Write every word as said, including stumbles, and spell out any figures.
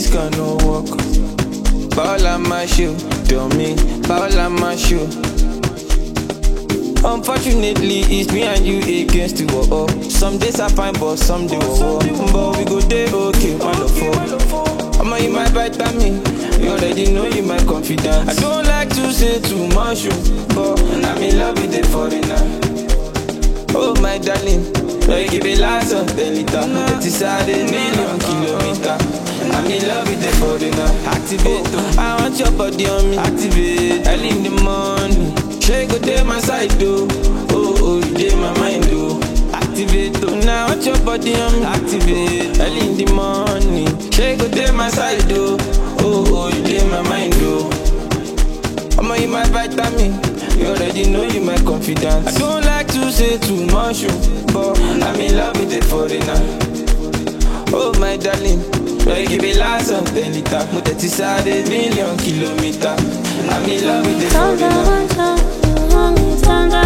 this cannot work. Paola Macho, tell me, Paola Macho. Unfortunately, it's me and you against the wall. Some days I find, but some days war. But we go day okay, wonderful. I'm on you my vitamin. You already know you my confidence. I don't like to say too much, but I'm in love with the foreigner. Oh my darling, you give it lots of ten liter. It is a million kilometer. I'm in love with the foreigner. Activate, oh, I want your body on me. Activate, early in the morning. Shake go day my side though. Oh oh, you day my mind though. Activate, oh, now I want your body on me. Activate, early in the morning. Shake go day my side though. Oh oh, you day my mind though. I'm on you my vitamin. You already know you my confidence. I don't like to say too much, but I'm in love with the foreigner. Oh my darling, you give it lots of ten liter. But it is a million kilometer. I'm in love with the foreigner.